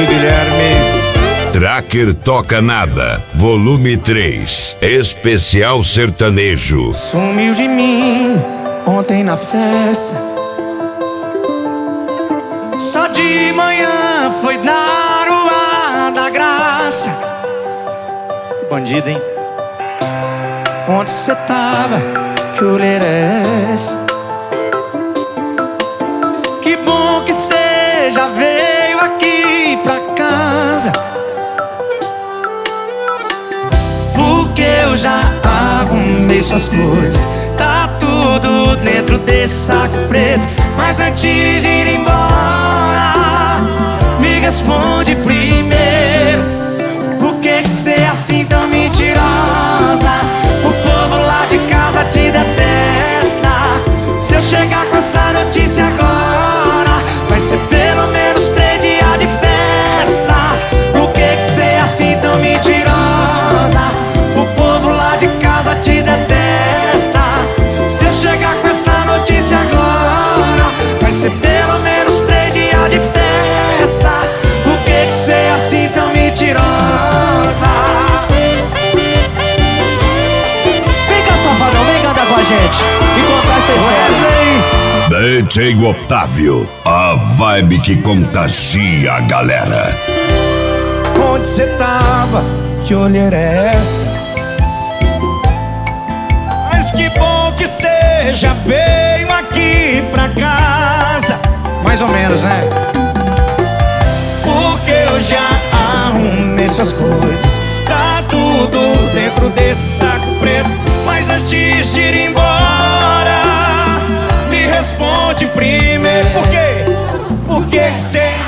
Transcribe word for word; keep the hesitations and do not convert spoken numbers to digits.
do Guilherme. Tracker Toca Nada, volume três, especial sertanejo. Sumiu de mim ontem na festa, só de manhã foi dar o ar da graça. Bandido, hein? Onde cê tava? Que olheira é essa? Que bom que cê já veio aqui pra casa, porque eu já arrumei suas coisas. Tá tudo dentro desse saco preto. Mas antes de ir embora, me responde primeiro: por que que cê é assim tão mentirosa? O povo lá de casa te detesta. Se eu chegar com essa notícia agora, vai ser pelo menos três dias de festa. Por que que cê é assim tão mentirosa? O povo lá de casa te detesta. Se eu chegar com essa notícia agora, vai ser pelo menos três dias de festa. Por que que cê é assim tão mentirosa? Vem cá, safadão, vem cantar com a gente e contar essa história. D J Otávio, a vibe que contagia a galera. Onde cê tava? Que olheira é essa? Mas que bom que cê já veio aqui pra casa. Mais ou menos, né? Porque eu já arrumei suas coisas. Tá tudo dentro desse saco preto. Mas antes de ir embora, me responde primeiro: por quê? Por que que cê